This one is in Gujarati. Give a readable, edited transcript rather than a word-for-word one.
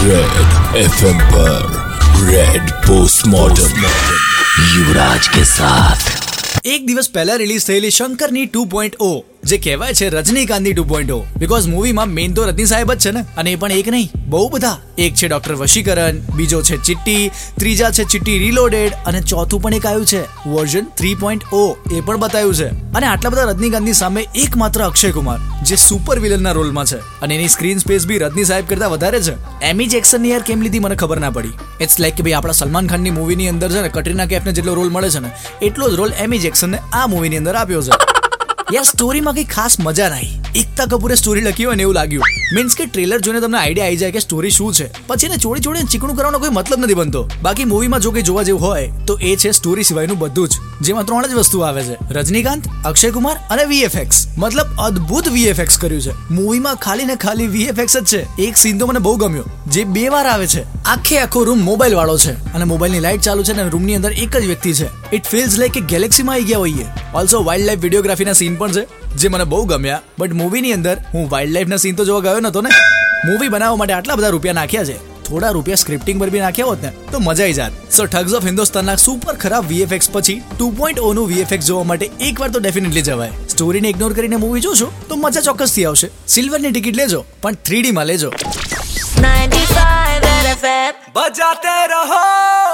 रेड एफएम पर रेड पोस्टमॉर्टम युवराज के साथ એક દિવસ પહેલા રિલીઝ થયેલી શંકરની 2.0 જે કહેવાય છે રજનીકાંતની 2.0 બીકોઝ મૂવીમાં મેઇન તો રજની સાહેબ જ છે ને, અને એ પણ એક નહીં બહુ બધા. એક છે ડોક્ટર વશીકરણ, બીજો છે ચિટ્ટી, ત્રીજા છે ચિટ્ટી રીલોડેડ, અને ચોથું પણ એક આવ્યું છે વર્ઝન 3.0 એ પણ બતાવ્યું છે. અને આટલા બધા રજનીકાંતની સામે એકમાત્ર અક્ષય કુમાર જે સુપર વિલનના રોલમાં છે, અને એની સ્ક્રીન સ્પેસ બી રજની સાહેબ કરતા વધારે છે. એમી જેક્સનની યાર કેમ લીધી મને ખબર ના પડી. ઇટ્સ લાઈક કે ભાઈ આપણા સલમાન ખાનની મૂવીની અંદર છે ને કટરીના કૈફને જેટલો રોલ મળે છે ને એટલો જ રોલ એમી જેક્સનને આ મૂવીની અંદર આપ્યો છે. યાર સ્ટોરીમાં કઈ ખાસ મજા નહીં. એકતા કપૂરે સ્ટોરી લખી હોય ને એવું લાગ્યું. મીન્સ કે ટ્રેલર જોઈને તમને આઈડિયા આવી જાય કે સ્ટોરી શું છે, પછી એને છોડી ચીકણું કરવાનો કોઈ મતલબ નથી બનતો. બાકી મૂવીમાં જો કંઈ જોવા જેવું હોય તો એ છે સ્ટોરી સિવાયનું બધું જ, જેમાં 3 જ વસ્તુ આવે છે: રજનીકાંત, અક્ષય કુમાર અને VFX. મતલબ અદ્ભુત VFX કર્યું છે મૂવીમાં. ખાલી ને ખાલી VFX જ છે. એક સીન તો મને બહુ ગમ્યો જે 2 વાર આવે છે. આખો રૂમ મોબાઈલ વાળો છે અને મોબાઈલની લાઈટ ચાલુ છે અને રૂમની અંદર એક જ વ્યક્તિ છે. ઇટ ફીલ્સ લાઈક કે ગેલેક્સીમાં આવી ગયા હોઈએ. ઓલ્સો વાઇલ્ડ લાઈફ વિડીયોગ્રાફીના સીન પણ છે જે મને બહુ ગમ્યા. બટ મૂવીની અંદર હું વાઇલ્ડ લાઈફના સીન તો જોવા ગયો નતો ને. મૂવી બનાવવા માટે આટલા બધા રૂપિયા નાખ્યા છે, થોડા રૂપિયા સ્ક્રિપ્ટિંગ પર બી નાખ્યા હોત ને તો મજા આવી જાત. સો ઠગ્સ ઓફ હિન્દુસ્તાનના સુપર ખરાબ VFX પછી 2.0 નું VFX જોવા માટે એકવાર તો ડેફિનેટલી જવાય. સ્ટોરીને ઇગ્નોર કરીને મૂવી જોશો તો મજા ચોક્કસથી આવશે. સિલ્વરની ટિકિટ લેજો પણ 3D માં લેજો. 95 FM બજાતે રહો.